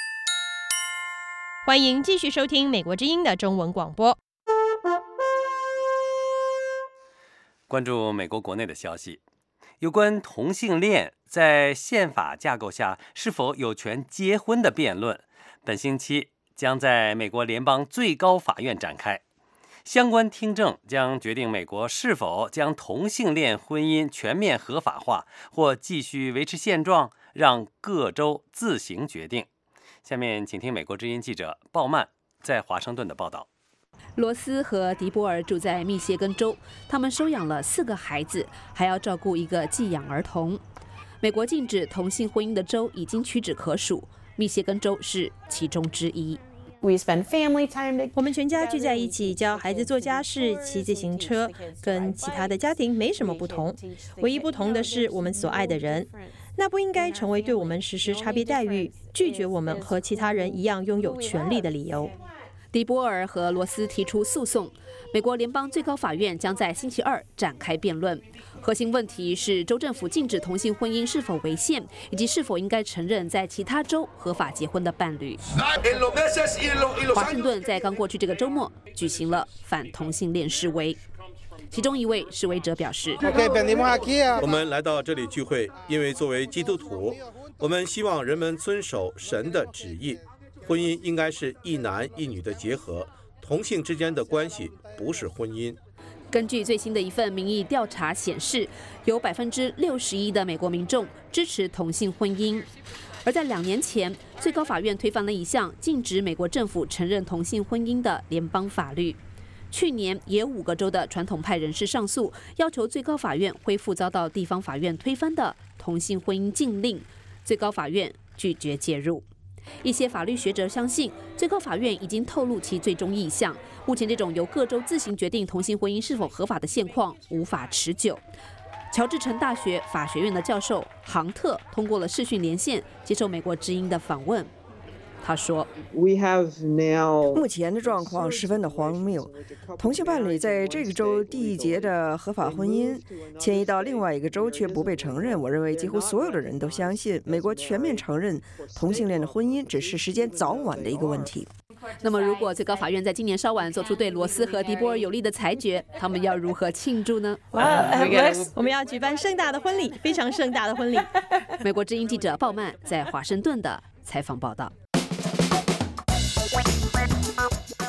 欢迎继续收听美国之音的中文广播。 关注美国国内的消息，有关同性恋在宪法架构下是否有权结婚的辩论，本星期将在美国联邦最高法院展开。相关听证将决定美国是否将同性恋婚姻全面合法化，或继续维持现状，让各州自行决定。下面请听美国之音记者鲍曼在华盛顿的报道。 罗斯和迪波尔住在密歇根州，他们收养了四个孩子，还要照顾一个寄养儿童。美国禁止同性婚姻的州已经屈指可数，密歇根州是其中之一。 我们全家聚在一起，教孩子做家事、骑自行车，跟其他的家庭没什么不同。唯一不同的是我们所爱的人，那不应该成为对我们实施差别待遇、拒绝我们和其他人一样拥有权利的理由。 迪波尔和罗斯提出诉讼，美国联邦最高法院将在星期二展开辩论。核心问题是州政府禁止同性婚姻是否违宪，以及是否应该承认在其他州合法结婚的伴侣。华盛顿在刚过去这个周末举行了反同性恋示威，其中一位示威者表示：“ 我们来到这里聚会，因为作为基督徒，我们希望人们遵守神的旨意。婚姻应该是一男一女的结合，同性之间的关系不是婚姻。” 根据最新的一份民意调查显示，有百分之六十一的美国民众支持同性婚姻。而在两年前，最高法院推翻了一项禁止美国政府承认同性婚姻的联邦法律。去年也有五个州的传统派人士上诉，要求最高法院恢复遭到地方法院推翻的同性婚姻禁令，最高法院拒绝介入。一些法律学者相信，最高法院已经透露其最终意向。目前这种由各州自行决定同性婚姻是否合法的现况无法持久。乔治城大学法学院的教授杭特通过了视讯连线接受美国之音的访问。他说：“ 目前的状况十分的荒谬，同性伴侣在这个州缔结的合法婚姻迁移到另外一个州却不被承认。我认为几乎所有的人都相信，美国全面承认同性恋的婚姻只是时间早晚的一个问题。” 那么，如果最高法院在今年稍晚做出对罗斯和迪波尔有利的裁决，他们要如何庆祝呢？ 我们要举办盛大的婚礼，非常盛大的婚礼。 美国之音记者鲍曼在华盛顿的采访报道。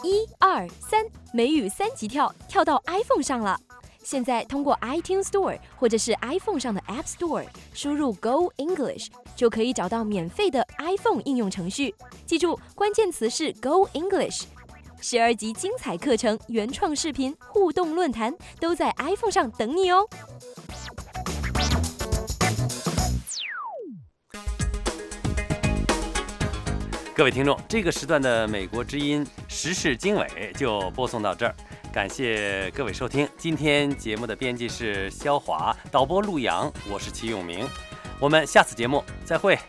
一二三，美语三级跳跳到 iPhone 上了。现在通过 iTunes Store 或者是 iPhone 上的 App Store 输入 Go English， 就可以找到免费的 iPhone 应用程序。记住，关键词是 Go English。十二集精彩课程、原创视频、互动论坛都在 iPhone 上等你哦。 各位听众，这个时段的美国之音时事经纬就播送到这儿，感谢各位收听。今天节目的编辑是肖华，导播陆阳，我是齐永明。我们下次节目再会。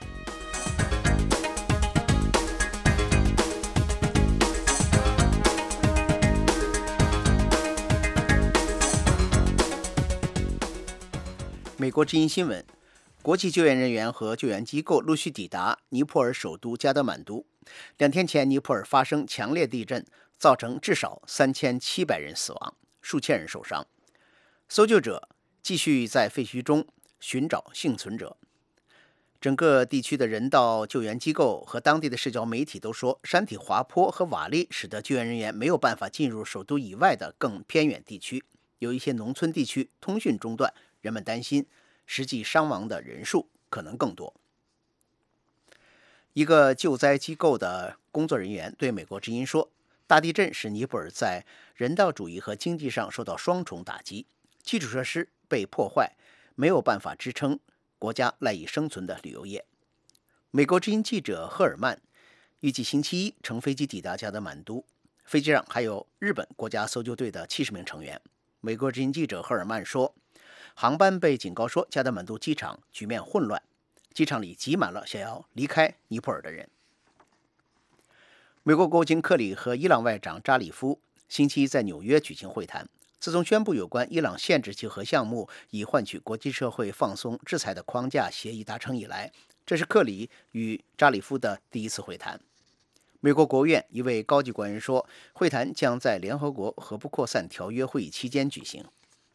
美国之音新闻。国际救援人员和救援机构陆续抵达尼泊尔首都加德满都。两天前，尼泊尔发生强烈地震，造成至少三千七百人死亡，数千人受伤。搜救者继续在废墟中寻找幸存者。整个地区的人道救援机构和当地的社交媒体都说，山体滑坡和瓦砾使得救援人员没有办法进入首都以外的更偏远地区。有一些农村地区通讯中断，人们担心实际伤亡的人数可能更多。一个救灾机构的工作人员对美国之音说，大地震使尼泊尔在人道主义和经济上受到双重打击，基础设施被破坏，没有办法支撑国家赖以生存的旅游业。美国之音记者赫尔曼预计星期一乘飞机抵达加德满都，飞机上还有日本国家搜救队的七十名成员。美国之音记者赫尔曼说，航班被警告说加德满都机场局面混乱，机场里挤满了想要离开尼泊尔的人。美国国务卿克里和伊朗外长扎里夫星期一在纽约举行会谈。自从宣布有关伊朗限制其核项目以换取国际社会放松制裁的框架协议达成以来，这是克里与扎里夫的第一次会谈。美国国务院一位高级官员说，会谈将在联合国核不扩散条约会议期间举行。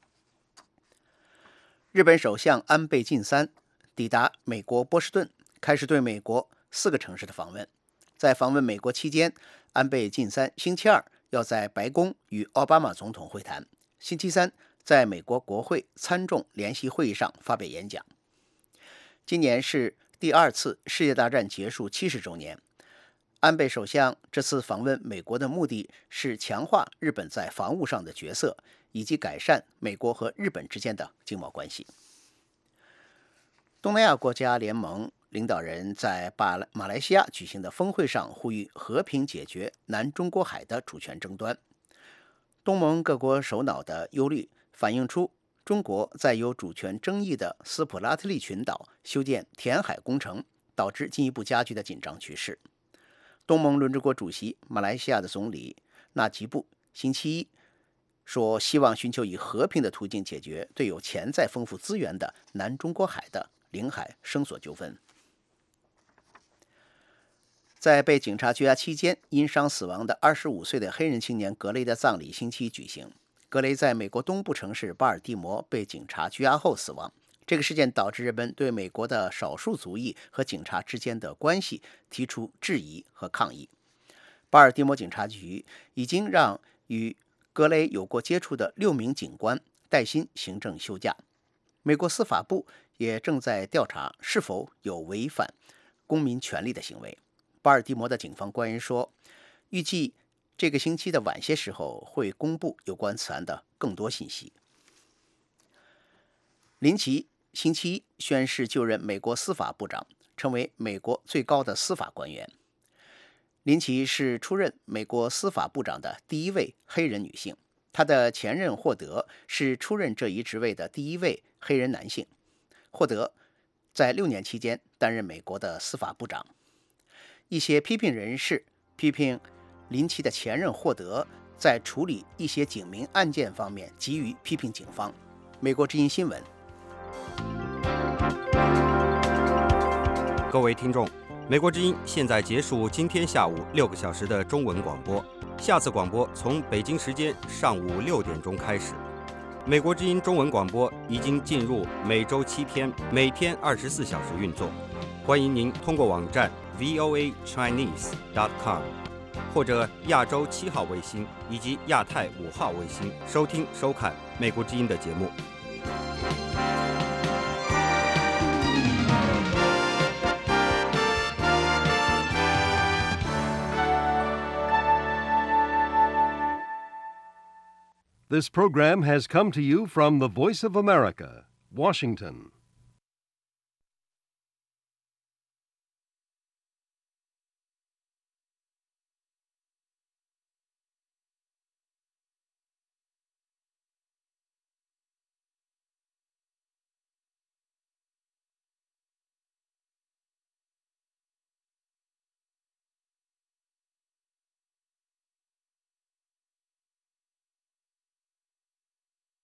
日本首相安倍晋三抵达美国波士顿，开始对美国四个城市的访问。在访问美国期间，安倍晋三星期二要在白宫与奥巴马总统会谈，星期三在美国国会参众联席会议上发表演讲。今年是第二次世界大战结束七十周年，安倍首相这次访问美国的目的是强化日本在防务上的角色，以及改善美国和日本之间的经贸关系。东南亚国家联盟领导人在马来西亚举行的峰会上呼吁和平解决南中国海的主权争端。东盟各国首脑的忧虑反映出中国在有主权争议的斯普拉特利群岛修建填海工程，导致进一步加剧的紧张局势。东盟轮值国主席马来西亚的总理纳吉布星期一说，希望寻求以和平的途径解决对有潜在丰富资源的南中国海的领海声索纠纷。在被警察拘押期间因伤死亡的二十五岁的黑人青年格雷的葬礼星期一举行。格雷在美国东部城市巴尔的摩被警察拘押后死亡。这个事件导致人们对美国的少数族裔和警察之间的关系提出质疑和抗议。巴尔的摩警察局已经让与格雷有过接触的六名警官带薪行政休假。美国司法部也正在调查是否有违反公民权利的行为。巴尔的摩的警方官员说，预计这个星期的晚些时候会公布有关此案的更多信息。林奇星期一宣誓就任美国司法部长，成为美国最高的司法官员。林奇是出任美国司法部长的第一位黑人女性，她的前任霍德是出任这一职位的第一位黑人男性。霍德在六年期间担任美国的司法部长。一些批评人士批评林奇的前任霍德在处理一些警民案件方面急于批评警方。美国之音新闻。 各位听众，美国之音现在结束今天下午六个小时的中文广播，下次广播从北京时间上午六点钟开始。美国之音中文广播已经进入每周七天，每天二十四小时运作。欢迎您通过网站 V O A Chinese dot com 或者亚洲七号卫星以及亚太五号卫星收听收看美国之音的节目。 This program has come to you from the Voice of America, Washington.